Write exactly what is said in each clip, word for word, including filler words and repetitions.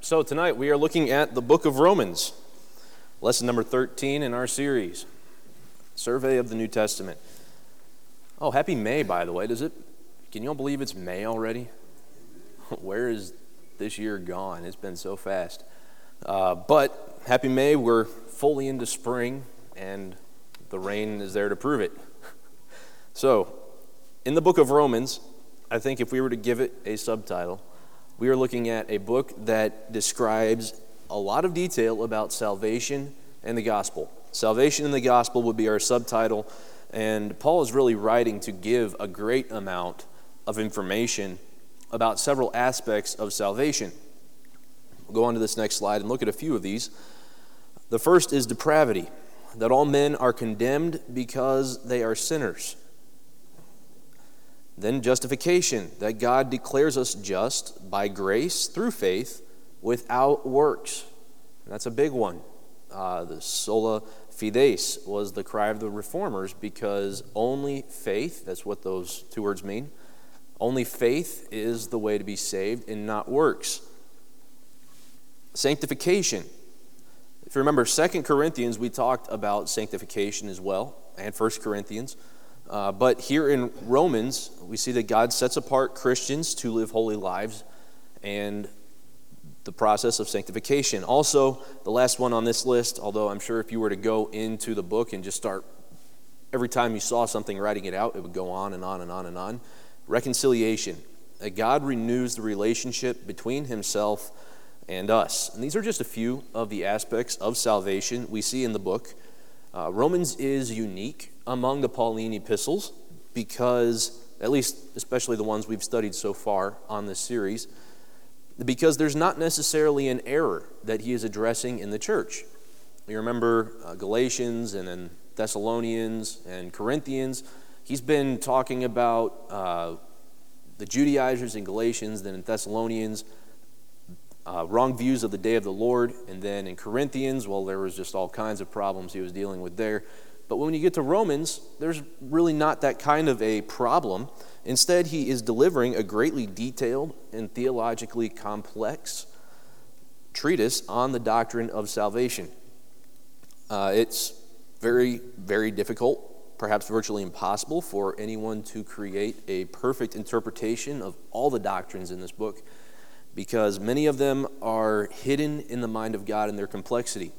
So tonight we are looking at the book of Romans, lesson number thirteen in our series, Survey of the New Testament. Oh, happy May, by the way. Does it? Can you all believe it's May already? Where is this year gone? It's been so fast. Uh, but happy May, we're fully into spring, and the rain is there to prove it. So, in the book of Romans, I think if we were to give it a subtitle, we are looking at a book that describes a lot of detail about salvation and the gospel. Salvation and the gospel would be our subtitle, and Paul is really writing to give a great amount of information about several aspects of salvation. We'll go on to this next slide and look at a few of these. The first is depravity, that all men are condemned because they are sinners. Then justification, that God declares us just by grace through faith without works. And that's a big one. Uh, the sola fides was the cry of the reformers because only faith, that's what those two words mean, only faith is the way to be saved and not works. Sanctification. If you remember Second Corinthians, we talked about sanctification as well, and First Corinthians. Uh, but here in Romans, we see that God sets apart Christians to live holy lives and the process of sanctification. Also, the last one on this list, although I'm sure if you were to go into the book and just start, every time you saw something writing it out, it would go on and on and on and on. Reconciliation. That God renews the relationship between himself and us. And these are just a few of the aspects of salvation we see in the book. Uh, Romans is unique among the Pauline epistles because, at least especially the ones we've studied so far on this series, because there's not necessarily an error that he is addressing in the church. You remember uh, Galatians and then Thessalonians and Corinthians. He's been talking about uh, the Judaizers in Galatians, then in Thessalonians, uh, wrong views of the day of the Lord, and then in Corinthians, well, there was just all kinds of problems he was dealing with there. But when you get to Romans, there's really not that kind of a problem. Instead, he is delivering a greatly detailed and theologically complex treatise on the doctrine of salvation. Uh, it's very, very difficult, perhaps virtually impossible for anyone to create a perfect interpretation of all the doctrines in this book because many of them are hidden in the mind of God in their complexity.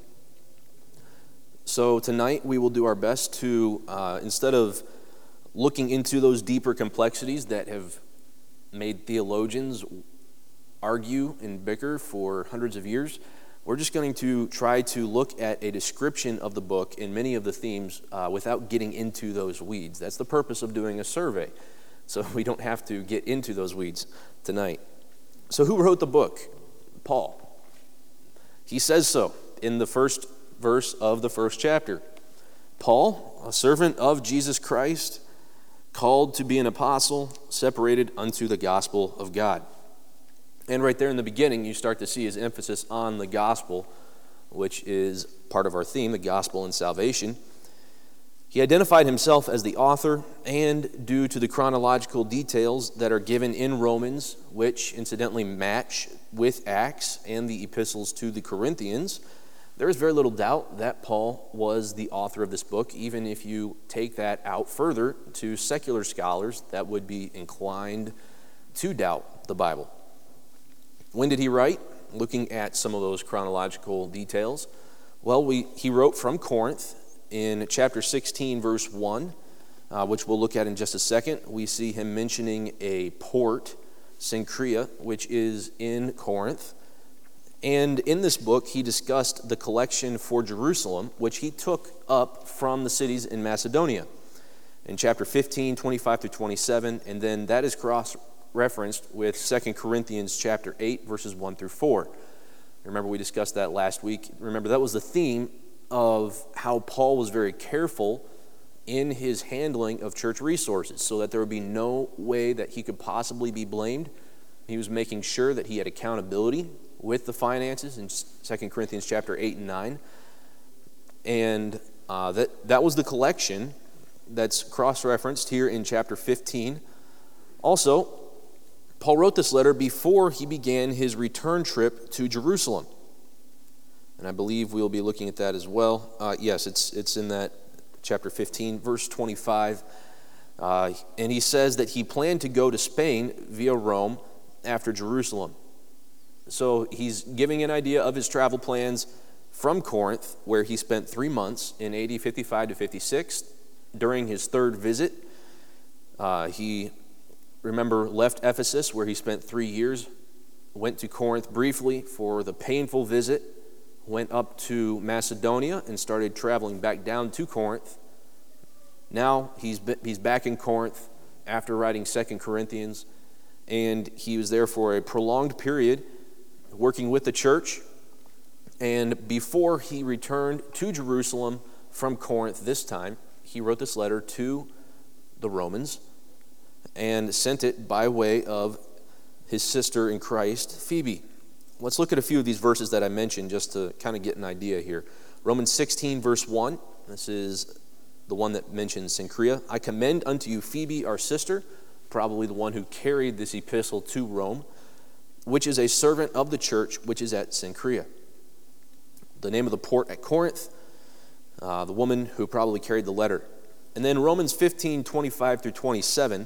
So tonight we will do our best to, uh, instead of looking into those deeper complexities that have made theologians argue and bicker for hundreds of years, we're just going to try to look at a description of the book and many of the themes uh, without getting into those weeds. That's the purpose of doing a survey, so we don't have to get into those weeds tonight. So who wrote the book? Paul. He says so in the first verse of the first chapter. Paul, a servant of Jesus Christ, called to be an apostle, separated unto the gospel of God. And right there in the beginning, you start to see his emphasis on the gospel, which is part of our theme, the gospel and salvation. He identified himself as the author, and due to the chronological details that are given in Romans, which incidentally match with Acts and the epistles to the Corinthians, there is very little doubt that Paul was the author of this book, even if you take that out further to secular scholars that would be inclined to doubt the Bible. When did he write? Looking at some of those chronological details. Well, we, he wrote from Corinth in chapter sixteen, verse one, uh, which we'll look at in just a second. We see him mentioning a port, Cenchrea, which is in Corinth. And in this book, he discussed the collection for Jerusalem, which he took up from the cities in Macedonia. In chapter fifteen, twenty-five through twenty-seven, and then that is cross-referenced with Second Corinthians chapter eight, verses one through four. Remember, we discussed that last week. Remember, that was the theme of how Paul was very careful in his handling of church resources so that there would be no way that he could possibly be blamed. He was making sure that he had accountability with the finances in Second Corinthians chapter eight and nine. And uh, that, that was the collection that's cross-referenced here in chapter fifteen. Also, Paul wrote this letter before he began his return trip to Jerusalem. And I believe we'll be looking at that as well. Uh, yes, it's it's in that chapter fifteen, verse twenty-five. Uh, and he says that he planned to go to Spain via Rome after Jerusalem. So he's giving an idea of his travel plans from Corinth, where he spent three months in A D fifty-five to fifty-six. During his third visit, uh, he, remember, left Ephesus, where he spent three years, went to Corinth briefly for the painful visit, went up to Macedonia and started traveling back down to Corinth. Now he's he's back in Corinth after writing Second Corinthians, and he was there for a prolonged period working with the church. And before he returned to Jerusalem from Corinth this time, he wrote this letter to the Romans and sent it by way of his sister in Christ, Phoebe. Let's look at a few of these verses that I mentioned just to kind of get an idea here. Romans sixteen, verse one. This is the one that mentions Cenchrea. I commend unto you Phoebe, our sister, probably the one who carried this epistle to Rome, which is a servant of the church which is at Cenchrea. The name of the port at Corinth, uh, the woman who probably carried the letter. And then Romans fifteen, twenty-five through twenty-seven.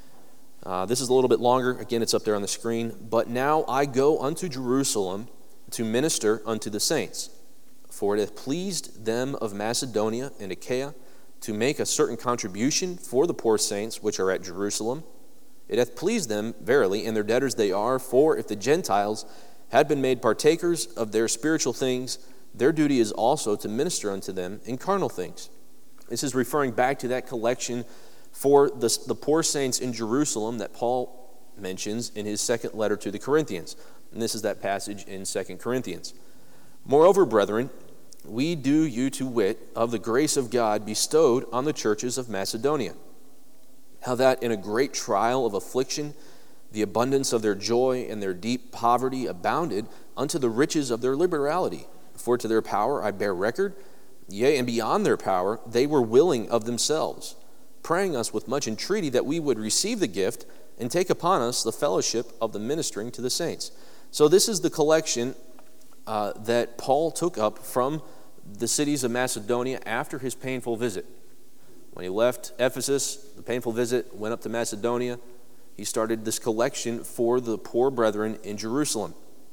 Uh, this is a little bit longer. Again, it's up there on the screen. But now I go unto Jerusalem to minister unto the saints. For it hath pleased them of Macedonia and Achaia to make a certain contribution for the poor saints which are at Jerusalem. It hath pleased them, verily, and their debtors they are. For if the Gentiles had been made partakers of their spiritual things, their duty is also to minister unto them in carnal things. This is referring back to that collection for the, the poor saints in Jerusalem that Paul mentions in his second letter to the Corinthians. And this is that passage in Second Corinthians. Moreover, brethren, we do you to wit of the grace of God bestowed on the churches of Macedonia, how that in a great trial of affliction the abundance of their joy and their deep poverty abounded unto the riches of their liberality. For to their power I bear record, yea, and beyond their power they were willing of themselves, praying us with much entreaty that we would receive the gift and take upon us the fellowship of the ministering to the saints. So this is the collection uh, that Paul took up from the cities of Macedonia after his painful visit. When he left Ephesus, the painful visit, went up to Macedonia, he started this collection for the poor brethren in Jerusalem.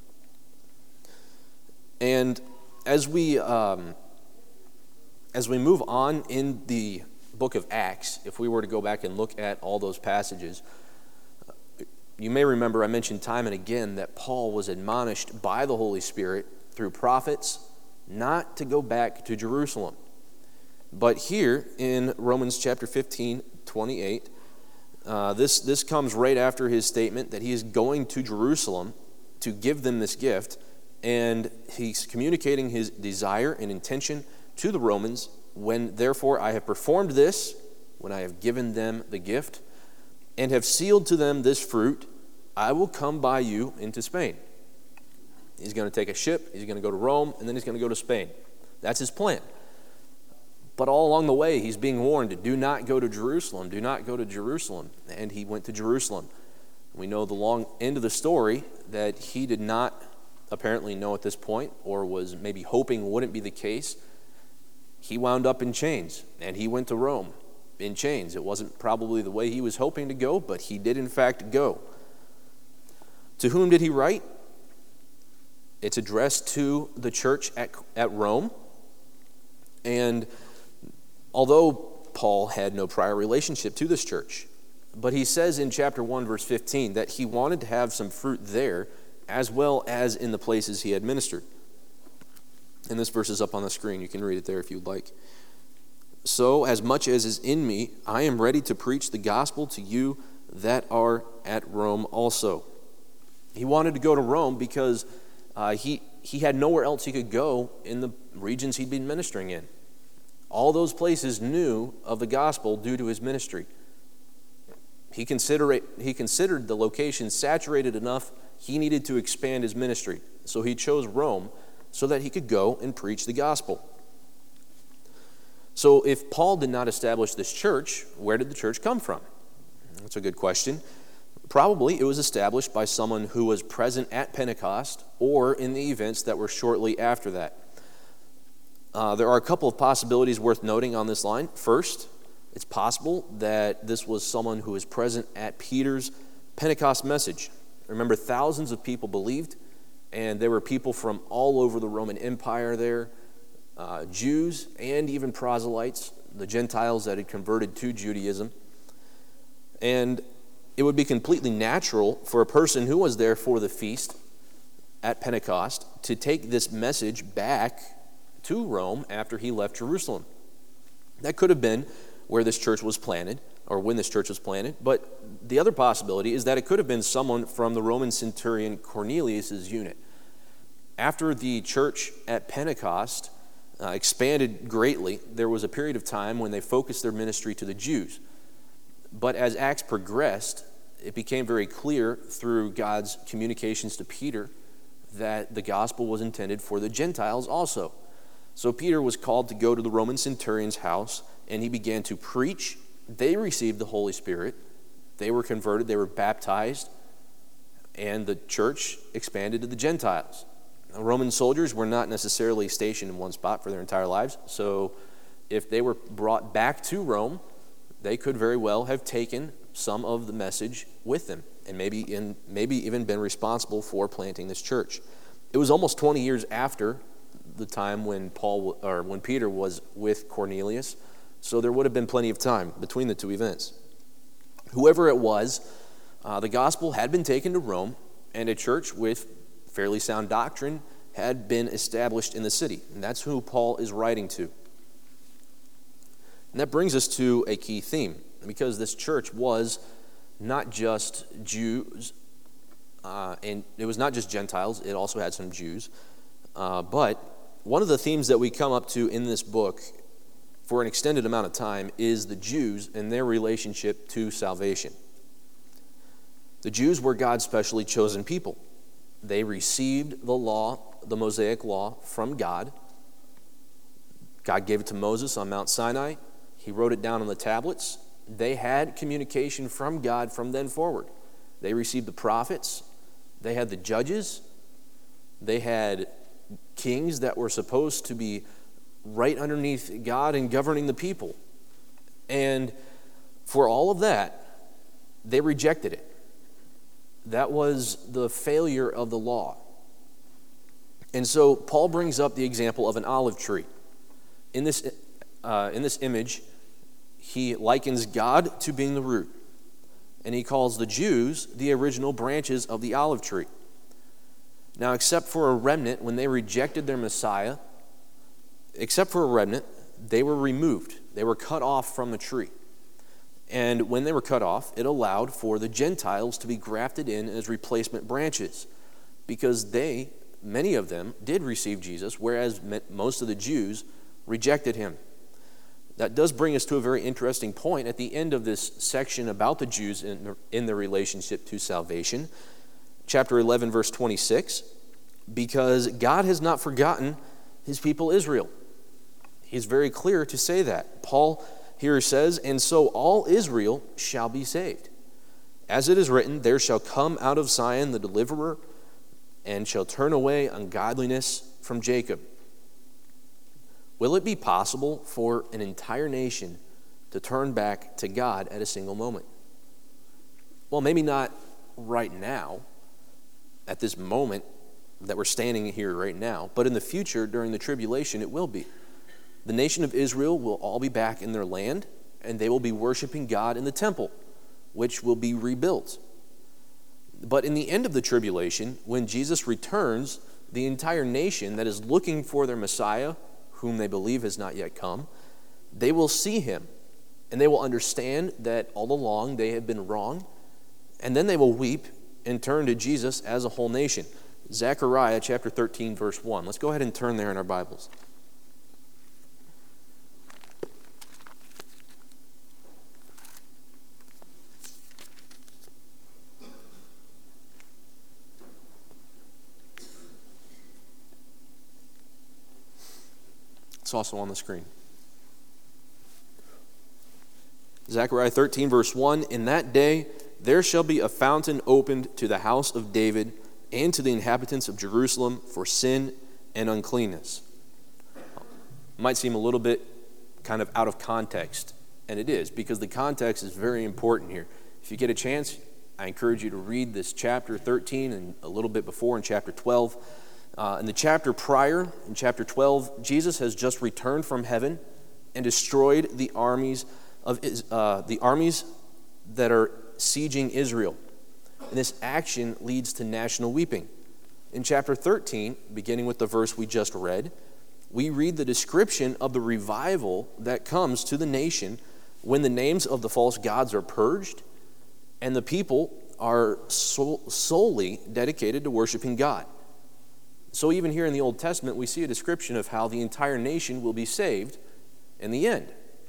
And as we um, as we move on in the book of Acts, if we were to go back and look at all those passages, you may remember I mentioned time and again that Paul was admonished by the Holy Spirit through prophets not to go back to Jerusalem. But here in Romans chapter fifteen, twenty-eight, uh, this, this comes right after his statement that he is going to Jerusalem to give them this gift, and he's communicating his desire and intention to the Romans. When therefore I have performed this, when I have given them the gift, and have sealed to them this fruit, I will come by you into Spain. He's going to take a ship, he's going to go to Rome, and then he's going to go to Spain. That's his plan. But all along the way, he's being warned, do not go to Jerusalem, do not go to Jerusalem. And he went to Jerusalem. We know the long end of the story that he did not apparently know at this point, or was maybe hoping wouldn't be the case. He wound up in chains, and he went to Rome in chains. It wasn't probably the way he was hoping to go, but he did in fact go. To whom did he write? It's addressed to the church at, at Rome. And although Paul had no prior relationship to this church, but he says in chapter one, verse fifteen, that he wanted to have some fruit there as well as in the places he had ministered. And this verse is up on the screen. You can read it there if you'd like. So, as much as is in me, I am ready to preach the gospel to you that are at Rome also. He wanted to go to Rome because uh, he, he had nowhere else he could go in the regions he'd been ministering in. All those places knew of the gospel due to his ministry. He considered, he considered the location saturated enough he needed to expand his ministry. So he chose Rome so that he could go and preach the gospel. So if Paul did not establish this church, where did the church come from? That's a good question. Probably it was established by someone who was present at Pentecost or in the events that were shortly after that. Uh, there are a couple of possibilities worth noting on this line. First, it's possible that this was someone who was present at Peter's Pentecost message. Remember, thousands of people believed, and there were people from all over the Roman Empire there, uh, Jews and even proselytes, the Gentiles that had converted to Judaism. And it would be completely natural for a person who was there for the feast at Pentecost to take this message back to Rome after he left Jerusalem. That could have been where this church was planted, or when this church was planted, but the other possibility is that it could have been someone from the Roman centurion Cornelius' unit. After the church at Pentecost uh, expanded greatly, there was a period of time when they focused their ministry to the Jews. But as Acts progressed, it became very clear through God's communications to Peter that the gospel was intended for the Gentiles also. So Peter was called to go to the Roman centurion's house, and he began to preach. They received the Holy Spirit. They were converted. They were baptized. And the church expanded to the Gentiles. Now, Roman soldiers were not necessarily stationed in one spot for their entire lives. So if they were brought back to Rome, they could very well have taken some of the message with them and maybe in, maybe even been responsible for planting this church. It was almost twenty years after the time when Paul or when Peter was with Cornelius, so there would have been plenty of time between the two events. Whoever it was, uh, the gospel had been taken to Rome, and a church with fairly sound doctrine had been established in the city, and that's who Paul is writing to. And that brings us to a key theme, because this church was not just Jews, uh, and it was not just Gentiles, it also had some Jews, uh, but one of the themes that we come up to in this book for an extended amount of time is the Jews and their relationship to salvation. The Jews were God's specially chosen people. They received the law, the Mosaic law, from God. God gave it to Moses on Mount Sinai. He wrote it down on the tablets. They had communication from God from then forward. They received the prophets. They had the judges. They had kings that were supposed to be right underneath God and governing the people. And for all of that, they rejected it. That was the failure of the law. And so Paul brings up the example of an olive tree. In this, uh, in this image, he likens God to being the root, and he calls the Jews the original branches of the olive tree. Now, except for a remnant, when they rejected their Messiah, except for a remnant, they were removed. They were cut off from the tree. And when they were cut off, it allowed for the Gentiles to be grafted in as replacement branches, because they, many of them, did receive Jesus, whereas most of the Jews rejected him. That does bring us to a very interesting point at the end of this section about the Jews in, in their relationship to salvation. Chapter eleven, verse twenty-six, because God has not forgotten his people Israel. He's very clear to say that. Paul here says, and so all Israel shall be saved. As it is written, there shall come out of Zion the deliverer, and shall turn away ungodliness from Jacob. Will it be possible for an entire nation to turn back to God at a single moment? Well, maybe not right now, at this moment that we're standing here right now, but in the future, during the tribulation, it will be. The nation of Israel will all be back in their land, and they will be worshiping God in the temple, which will be rebuilt. But in the end of the tribulation, when Jesus returns, the entire nation that is looking for their Messiah, whom they believe has not yet come, they will see him, and they will understand that all along they have been wrong, and then they will weep and turn to Jesus as a whole nation. Zechariah chapter thirteen, verse one. Let's go ahead and turn there in our Bibles. It's also on the screen. Zechariah thirteen, verse one, in that day there shall be a fountain opened to the house of David and to the inhabitants of Jerusalem for sin and uncleanness. Might seem a little bit kind of out of context, and it is, because the context is very important here. If you get a chance, I encourage you to read this chapter thirteen and a little bit before in chapter twelve. Uh, in the chapter prior, in chapter twelve, Jesus has just returned from heaven and destroyed the armies of uh, the armies that are sieging Israel. And this action leads to national weeping. In chapter thirteen, beginning with the verse we just read, we read the description of the revival that comes to the nation when the names of the false gods are purged and the people are so, solely dedicated to worshiping God. So even here in the Old Testament, we see a description of how the entire nation will be saved in the end.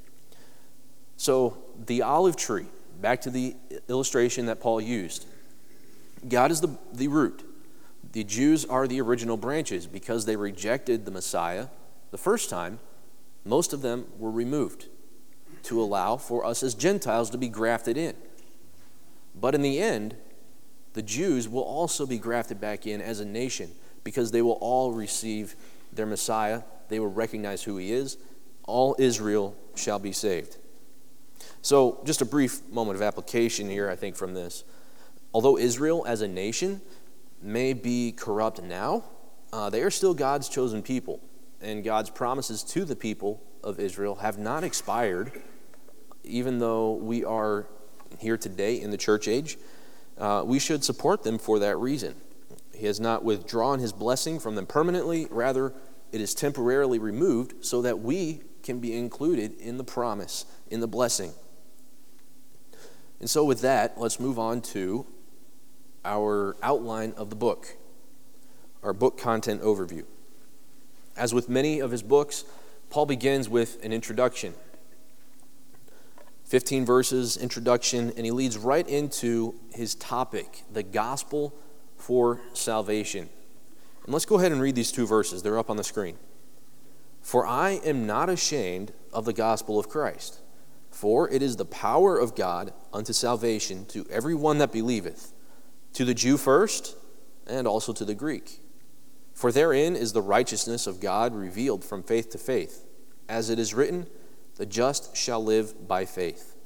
So the olive tree, back to the illustration that Paul used. God is the, the root. The Jews are the original branches. Because they rejected the Messiah the first time, most of them were removed to allow for us as Gentiles to be grafted in. But in the end, the Jews will also be grafted back in as a nation because they will all receive their Messiah. They will recognize who he is. All Israel shall be saved. So just a brief moment of application here, I think, from this. Although Israel as a nation may be corrupt now, uh, they are still God's chosen people. And God's promises to the people of Israel have not expired, even though we are here today in the church age. Uh, we should support them for that reason. He has not withdrawn his blessing from them permanently. Rather, it is temporarily removed so that we can be included in the promise, in the blessing. And so with that, let's move on to our outline of the book, our book content overview. As with many of his books, Paul begins with an introduction. fifteen verses, introduction, and he leads right into his topic, the gospel for salvation. And let's go ahead and read these two verses. They're up on the screen. For I am not ashamed of the gospel of Christ, for it is the power of God unto salvation to every one that believeth, to the Jew first, and also to the Greek. For therein is the righteousness of God revealed from faith to faith, as it is written, the just shall live by faith.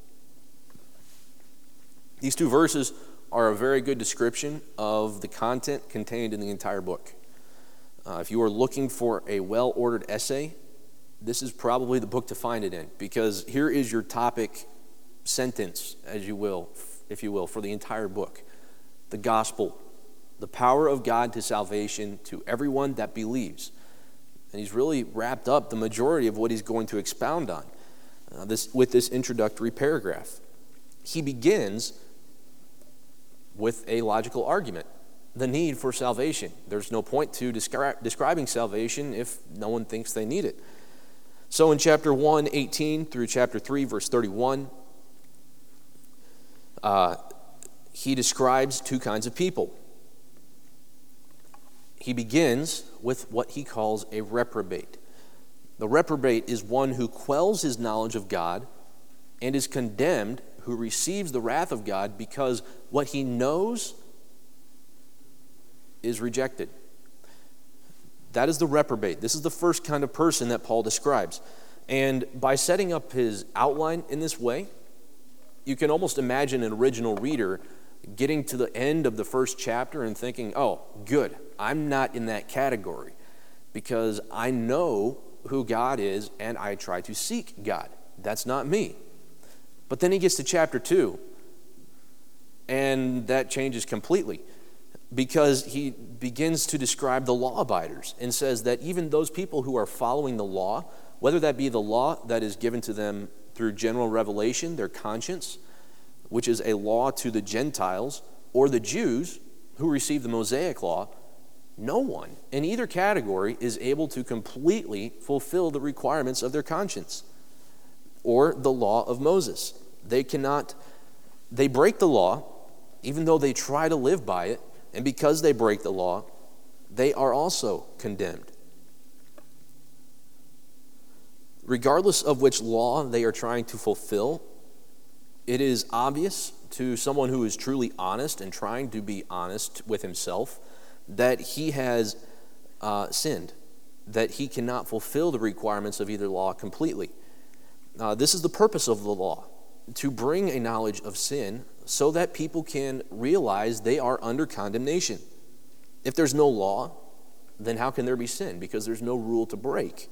These two verses are a very good description of the content contained in the entire book. Uh, if you are looking for a well-ordered essay, this is probably the book to find it in, because here is your topic sentence, as you will, if you will, for the entire book. The gospel, the power of God to salvation to everyone that believes. And he's really wrapped up the majority of what he's going to expound on uh, this, with this introductory paragraph. He begins with a logical argument, the need for salvation. There's no point to descri- describing salvation if no one thinks they need it. So in chapter one, eighteen through chapter three, verse thirty-one, uh, he describes two kinds of people. He begins with what he calls a reprobate. The reprobate is one who quells his knowledge of God and is condemned, who receives the wrath of God because what he knows is rejected. That is the reprobate. This is the first kind of person that Paul describes. And by setting up his outline in this way, you can almost imagine an original reader getting to the end of the first chapter and thinking, oh, good, I'm not in that category because I know who God is and I try to seek God. That's not me. But then he gets to chapter two, and that changes completely because he begins to describe the law-abiders and says that even those people who are following the law, whether that be the law that is given to them through general revelation, their conscience, which is a law to the Gentiles, or the Jews who receive the Mosaic law, no one in either category is able to completely fulfill the requirements of their conscience or the law of Moses. They cannot, they break the law, even though they try to live by it, and because they break the law, they are also condemned. Regardless of which law they are trying to fulfill, it is obvious to someone who is truly honest and trying to be honest with himself that he has uh, sinned, that he cannot fulfill the requirements of either law completely. Uh, this is the purpose of the law, to bring a knowledge of sin so that people can realize they are under condemnation. If there's no law, then how can there be sin? Because there's no rule to break.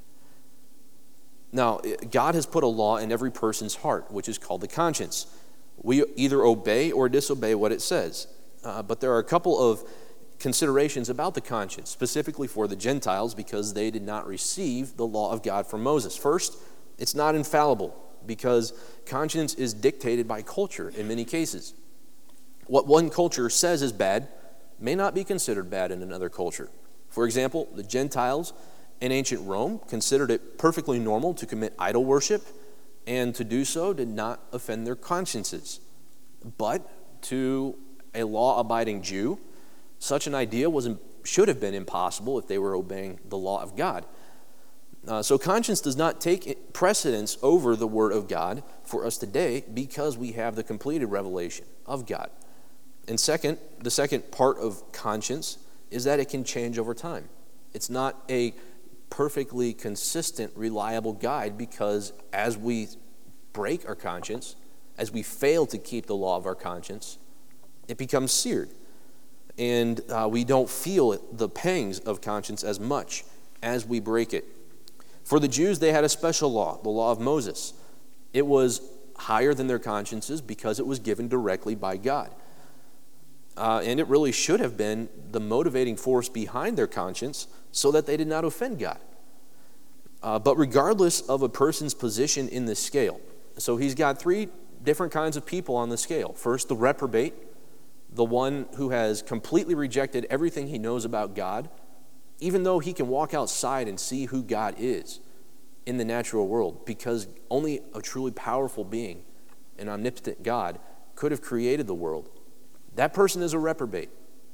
Now, God has put a law in every person's heart, which is called the conscience. We either obey or disobey what it says. Uh, but there are a couple of considerations about the conscience, specifically for the Gentiles, because they did not receive the law of God from Moses. First, it's not infallible, because conscience is dictated by culture in many cases. What one culture says is bad may not be considered bad in another culture. For example, the Gentiles in ancient Rome considered it perfectly normal to commit idol worship, and to do so did not offend their consciences. But to a law-abiding Jew, such an idea was, should have been impossible if they were obeying the law of God. Uh, so conscience does not take precedence over the Word of God for us today because we have the completed revelation of God. And second, the second part of conscience is that it can change over time. It's not a perfectly consistent, reliable guide, because as we break our conscience, as we fail to keep the law of our conscience, it becomes seared. And uh, we don't feel the pangs of conscience as much as we break it. For the Jews, they had a special law, the law of Moses. It was higher than their consciences because it was given directly by God. Uh, and it really should have been the motivating force behind their conscience so that they did not offend God. Uh, but regardless of a person's position in the scale, so he's got three different kinds of people on the scale. First, the reprobate, the one who has completely rejected everything he knows about God, even though he can walk outside and see who God is in the natural world, because only a truly powerful being, an omnipotent God, could have created the world. That person is a reprobate.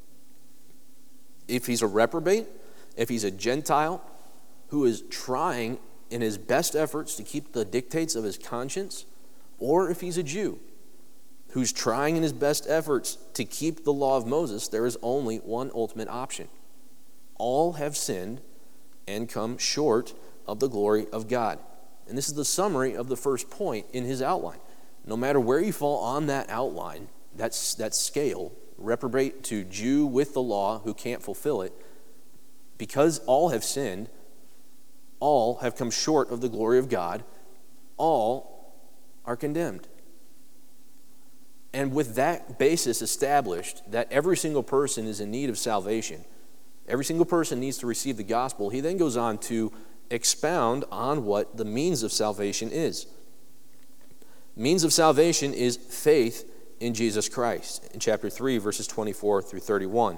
If he's a reprobate, if he's a Gentile who is trying in his best efforts to keep the dictates of his conscience, or if he's a Jew who's trying in his best efforts to keep the law of Moses, there is only one ultimate option. All have sinned and come short of the glory of God. And this is the summary of the first point in his outline. No matter where you fall on that outline, that's that scale, reprobate to Jew with the law who can't fulfill it, because all have sinned, all have come short of the glory of God, all are condemned. And with that basis established, that every single person is in need of salvation, every single person needs to receive the gospel, he then goes on to expound on what the means of salvation is. Means of salvation is faith in Jesus Christ, in chapter three, verses twenty-four through thirty-one.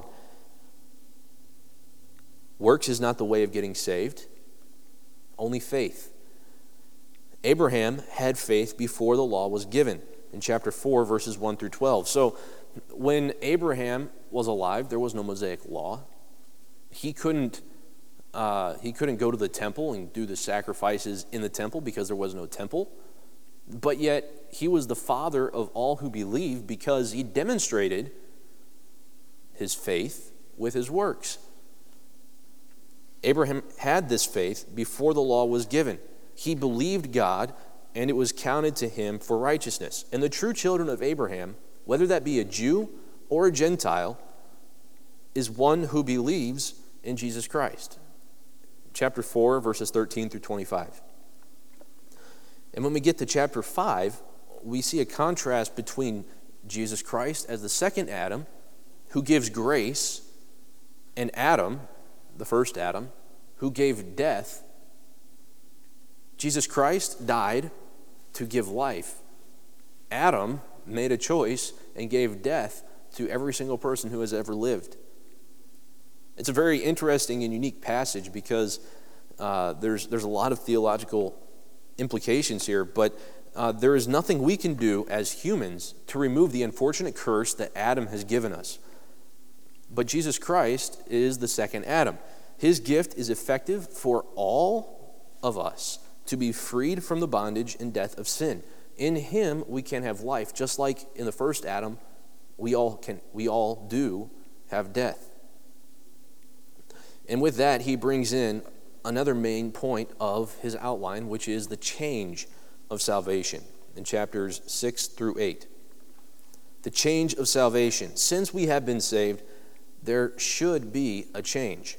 Works is not the way of getting saved, only faith. Abraham had faith before the law was given, in chapter four, verses one through twelve. So when Abraham was alive, there was no Mosaic law. He couldn't, uh, he couldn't go to the temple and do the sacrifices in the temple because there was no temple. But yet, he was the father of all who believe because he demonstrated his faith with his works. Abraham had this faith before the law was given. He believed God, and it was counted to him for righteousness. And the true children of Abraham, whether that be a Jew or a Gentile, is one who believes in Jesus Christ. Chapter four, verses thirteen through twenty-five. And when we get to chapter five, we see a contrast between Jesus Christ as the second Adam, who gives grace, and Adam, the first Adam, who gave death. Jesus Christ died to give life. Adam made a choice and gave death to every single person who has ever lived. It's a very interesting and unique passage because uh, there's there's a lot of theological implications here, but uh, there is nothing we can do as humans to remove the unfortunate curse that Adam has given us. But Jesus Christ is the second Adam. His gift is effective for all of us to be freed from the bondage and death of sin. in him we can have life, just like in the first Adam, we all can we all do have death. And with that, he brings in another main point of his outline, which is the change of salvation in chapters six through eight. The change of salvation. Since we have been saved, there should be a change.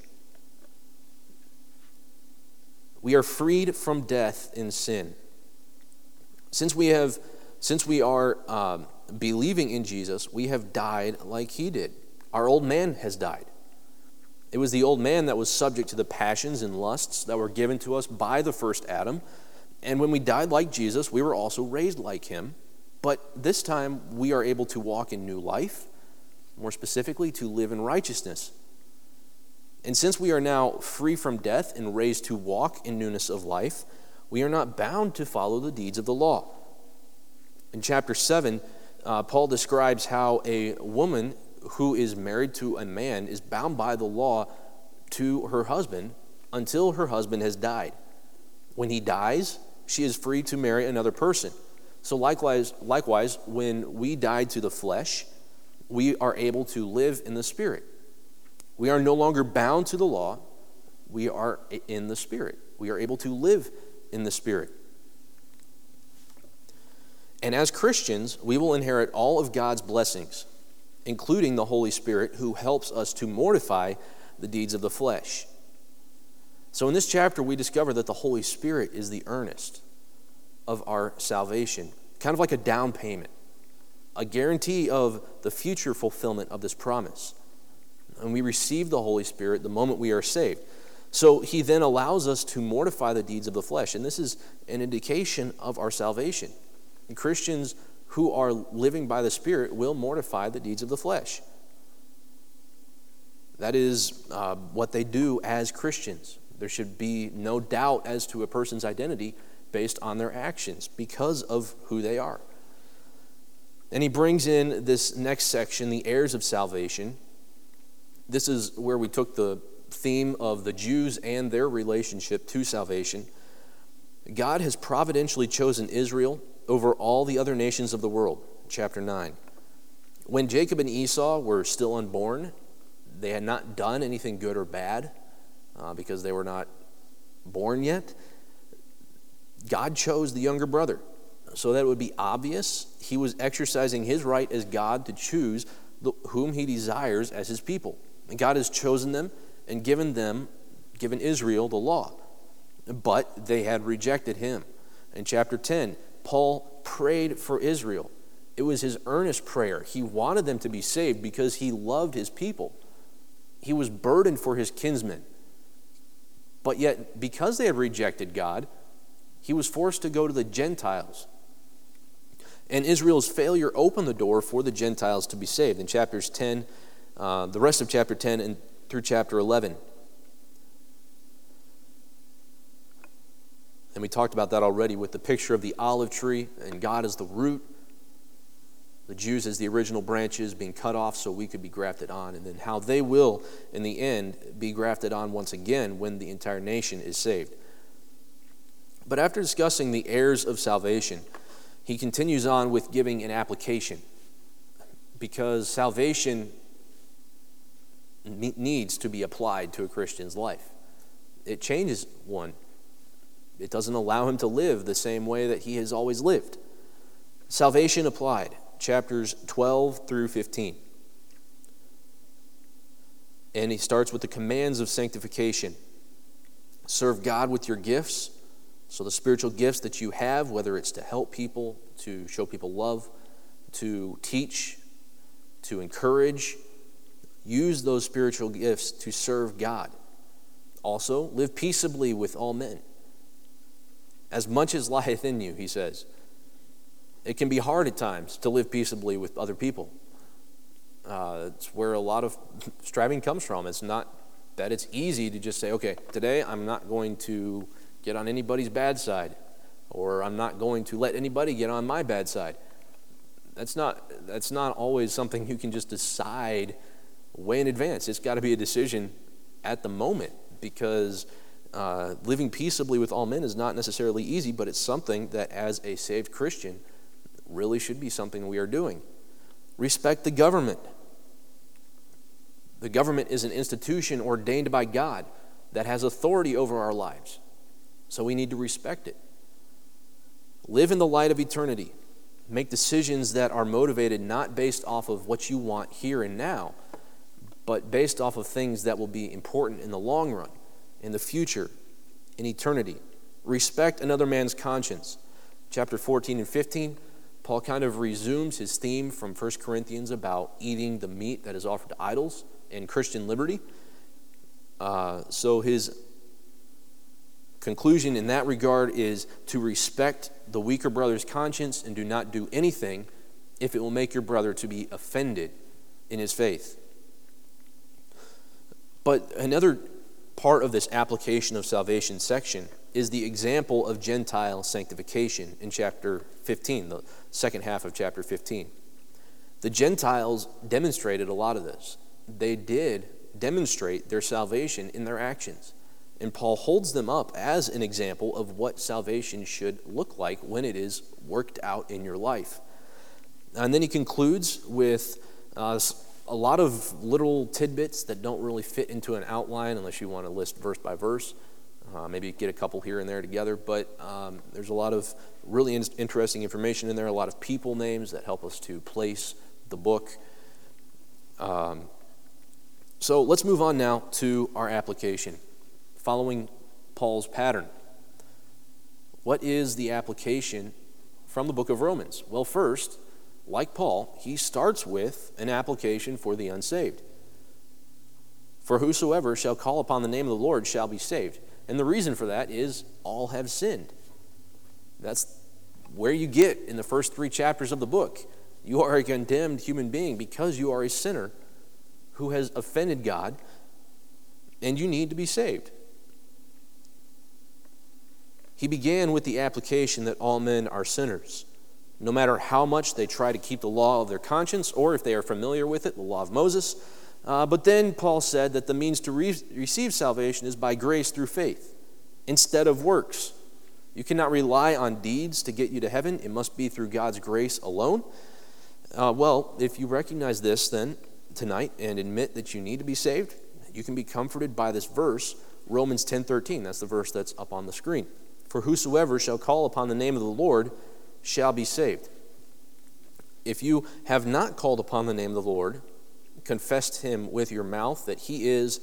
We are freed from death in sin. Since we have, since we are um, believing in Jesus, we have died like he did. Our old man has died. It was the old man that was subject to the passions and lusts that were given to us by the first Adam. And when we died like Jesus, we were also raised like him. But this time, we are able to walk in new life, more specifically, to live in righteousness. And since we are now free from death and raised to walk in newness of life, we are not bound to follow the deeds of the law. In chapter seven, uh, Paul describes how a woman who is married to a man is bound by the law to her husband until her husband has died. When he dies, she is free to marry another person. So likewise, likewise, when we die to the flesh, we are able to live in the Spirit. We are no longer bound to the law. We are in the Spirit. We are able to live in the Spirit. And as Christians, we will inherit all of God's blessings, including the Holy Spirit, who helps us to mortify the deeds of the flesh. So in this chapter, we discover that the Holy Spirit is the earnest of our salvation, kind of like a down payment, a guarantee of the future fulfillment of this promise. And we receive the Holy Spirit the moment we are saved. So he then allows us to mortify the deeds of the flesh, and this is an indication of our salvation. And Christians who are living by the Spirit will mortify the deeds of the flesh. That is uh, what they do as Christians. There should be no doubt as to a person's identity based on their actions because of who they are. And he brings in this next section, the heirs of salvation. This is where we took the theme of the Jews and their relationship to salvation. God has providentially chosen Israel over all the other nations of the world, chapter nine. When Jacob and Esau were still unborn, they had not done anything good or bad uh, because they were not born yet. God chose the younger brother, so that it would be obvious he was exercising his right as God to choose the, whom he desires as his people. And God has chosen them and given them, given Israel the law. But they had rejected him. In chapter ten, Paul prayed for Israel. It was his earnest prayer. He wanted them to be saved because he loved his people. He was burdened for his kinsmen. But yet, because they had rejected God, he was forced to go to the Gentiles. And Israel's failure opened the door for the Gentiles to be saved. In chapters ten, uh, the rest of chapter ten and through chapter eleven. And we talked about that already with the picture of the olive tree and God as the root, the Jews as the original branches being cut off so we could be grafted on, and then how they will, in the end, be grafted on once again when the entire nation is saved. But after discussing the heirs of salvation, he continues on with giving an application, because salvation needs to be applied to a Christian's life. It changes one. It doesn't allow him to live the same way that he has always lived. Salvation applied, chapters twelve through fifteen. And he starts with the commands of sanctification. Serve God with your gifts. So the spiritual gifts that you have, whether it's to help people, to show people love, to teach, to encourage, use those spiritual gifts to serve God. Also, live peaceably with all men. As much as lieth in you, he says. It can be hard at times to live peaceably with other people. Uh, it's where a lot of striving comes from. It's not that it's easy to just say, okay, today I'm not going to get on anybody's bad side, or I'm not going to let anybody get on my bad side. That's not, that's not always something you can just decide way in advance. It's got to be a decision at the moment, because uh, living peaceably with all men is not necessarily easy, but it's something that as a saved Christian really should be something we are doing. Respect the government. The government is an institution ordained by God that has authority over our lives, so we need to respect it. Live in the light of eternity. Make decisions that are motivated not based off of what you want here and now, but based off of things that will be important in the long run, in the future, in eternity. Respect another man's conscience. Chapter fourteen and fifteen, Paul kind of resumes his theme from First Corinthians about eating the meat that is offered to idols and Christian liberty. Uh, so his conclusion in that regard is to respect the weaker brother's conscience and do not do anything if it will make your brother to be offended in his faith. But another part of this application of salvation section is the example of Gentile sanctification in chapter fifteen, the second half of chapter fifteen. The Gentiles demonstrated a lot of this. They did demonstrate their salvation in their actions. And Paul holds them up as an example of what salvation should look like when it is worked out in your life. And then he concludes with uh, a lot of little tidbits that don't really fit into an outline unless you want to list verse by verse. Uh, maybe get a couple here and there together. But um, there's a lot of really in- interesting information in there, a lot of people names that help us to place the book. Um, so let's move on now to our application, following Paul's pattern. What is the application from the book of Romans? Well, first, like Paul, he starts with an application for the unsaved. For whosoever shall call upon the name of the Lord shall be saved. And the reason for that is all have sinned. That's where you get in the first three chapters of the book. You are a condemned human being because you are a sinner who has offended God, and you need to be saved. He began with the application that all men are sinners. No matter how much they try to keep the law of their conscience, or if they are familiar with it, the law of Moses. Uh, but then Paul said that the means to re- receive salvation is by grace through faith, instead of works. You cannot rely on deeds to get you to heaven. It must be through God's grace alone. Uh, well, if you recognize this then tonight and admit that you need to be saved, you can be comforted by this verse, Romans ten thirteen. That's the verse that's up on the screen. For whosoever shall call upon the name of the Lord shall be saved. If you have not called upon the name of the Lord, confessed him with your mouth that he is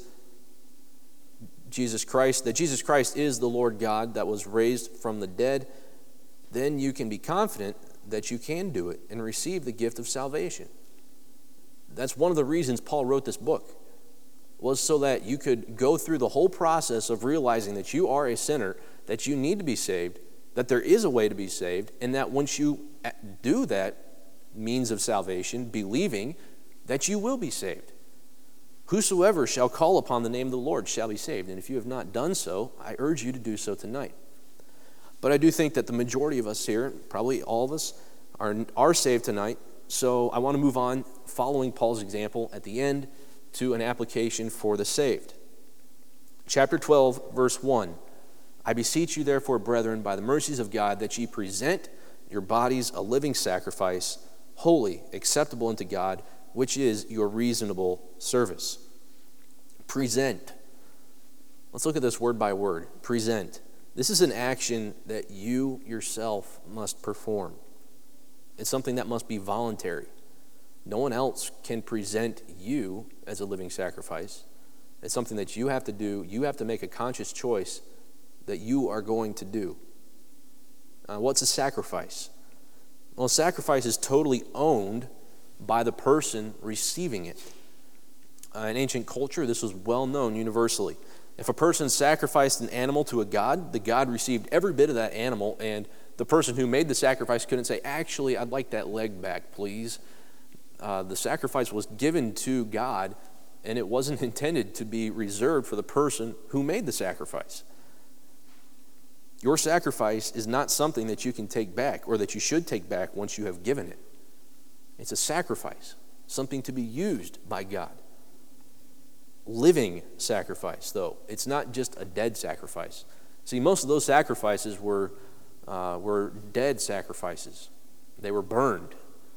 Jesus Christ, that Jesus Christ is the Lord God that was raised from the dead, then you can be confident that you can do it and receive the gift of salvation. That's one of the reasons Paul wrote this book, was so that you could go through the whole process of realizing that you are a sinner, that you need to be saved, that there is a way to be saved, and that once you do that means of salvation, believing, that you will be saved. Whosoever shall call upon the name of the Lord shall be saved. And if you have not done so, I urge you to do so tonight. But I do think that the majority of us here, probably all of us, are, are saved tonight. So I want to move on, following Paul's example at the end, to an application for the saved. Chapter twelve, verse one. I beseech you, therefore, brethren, by the mercies of God, that ye present your bodies a living sacrifice, holy, acceptable unto God, which is your reasonable service. Present. Let's look at this word by word. Present. This is an action that you yourself must perform. It's something that must be voluntary. No one else can present you as a living sacrifice. It's something that you have to do. You have to make a conscious choice that you are going to do. Uh, what's a sacrifice? Well, a sacrifice is totally owned by the person receiving it. Uh, in ancient culture, this was well known universally. If a person sacrificed an animal to a god, the god received every bit of that animal, and the person who made the sacrifice couldn't say, actually, I'd like that leg back, please. Uh, the sacrifice was given to God, and it wasn't intended to be reserved for the person who made the sacrifice. Your sacrifice is not something that you can take back or that you should take back once you have given it. It's a sacrifice, something to be used by God. living sacrifice, though. It's not just a dead sacrifice. See, most of those sacrifices were, uh, were dead sacrifices. They were burned.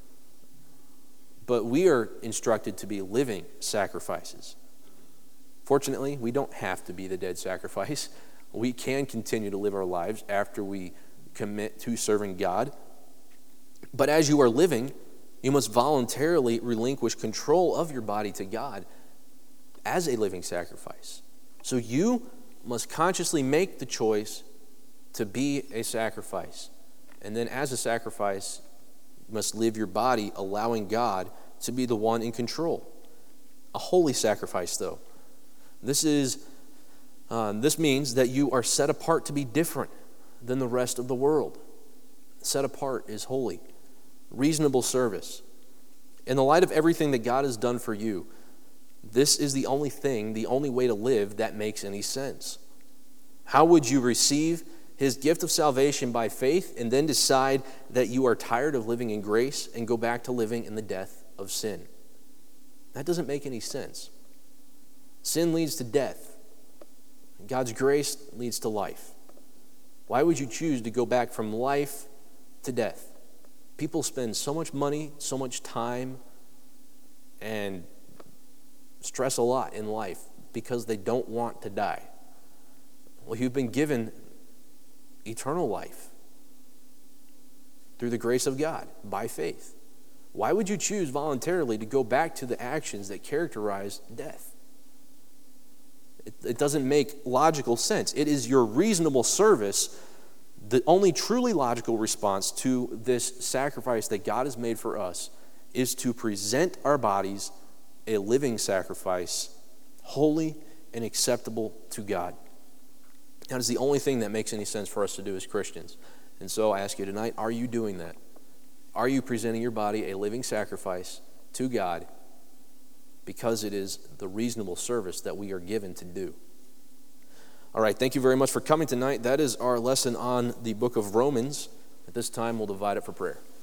But we are instructed to be living sacrifices. Fortunately, we don't have to be the dead sacrifice. We can continue to live our lives after we commit to serving God. But as you are living, you must voluntarily relinquish control of your body to God as a living sacrifice. So you must consciously make the choice to be a sacrifice. And then as a sacrifice, you must live your body allowing God to be the one in control. A holy sacrifice, though. This is uh, this means that you are set apart to be different than the rest of the world. Set apart is holy. Reasonable service. In the light of everything that God has done for you, this is the only thing, the only way to live that makes any sense. How would you receive his gift of salvation by faith and then decide that you are tired of living in grace and go back to living in the death of sin? That doesn't make any sense. Sin leads to death. God's grace leads to life. Why would you choose to go back from life to death? People spend so much money, so much time, and stress a lot in life because they don't want to die. Well, you've been given eternal life through the grace of God by faith. Why would you choose voluntarily to go back to the actions that characterize death? It, it doesn't make logical sense. It is your reasonable service, the only truly logical response to this sacrifice that God has made for us is to present our bodies a living sacrifice, holy and acceptable to God. That is the only thing that makes any sense for us to do as Christians. And so I ask you tonight, are you doing that? Are you presenting your body a living sacrifice to God because it is the reasonable service that we are given to do? All right, thank you very much for coming tonight. That is our lesson on the book of Romans. At this time, we'll divide it for prayer.